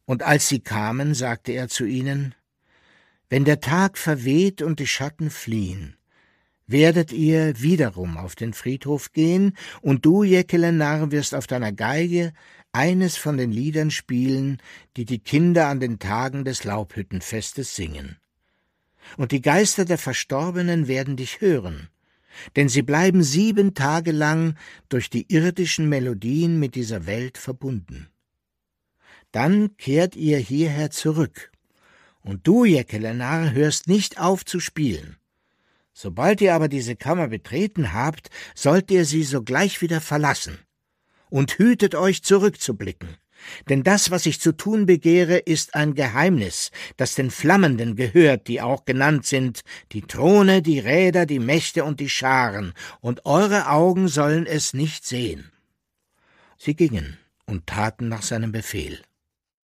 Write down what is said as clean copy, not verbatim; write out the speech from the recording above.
Und als sie kamen, sagte er zu ihnen: Wenn der Tag verweht und die Schatten fliehen, werdet ihr wiederum auf den Friedhof gehen, und du, Jekelenar, wirst auf deiner Geige eines von den Liedern spielen, die die Kinder an den Tagen des Laubhüttenfestes singen. Und die Geister der Verstorbenen werden dich hören, denn sie bleiben 7 Tage lang durch die irdischen Melodien mit dieser Welt verbunden. Dann kehrt ihr hierher zurück, und du, Jekelenar, hörst nicht auf zu spielen. Sobald ihr aber diese Kammer betreten habt, sollt ihr sie sogleich wieder verlassen. Und hütet euch, zurückzublicken, denn das, was ich zu tun begehre, ist ein Geheimnis, das den Flammenden gehört, die auch genannt sind, die Throne, die Räder, die Mächte und die Scharen, und eure Augen sollen es nicht sehen. Sie gingen und taten nach seinem Befehl.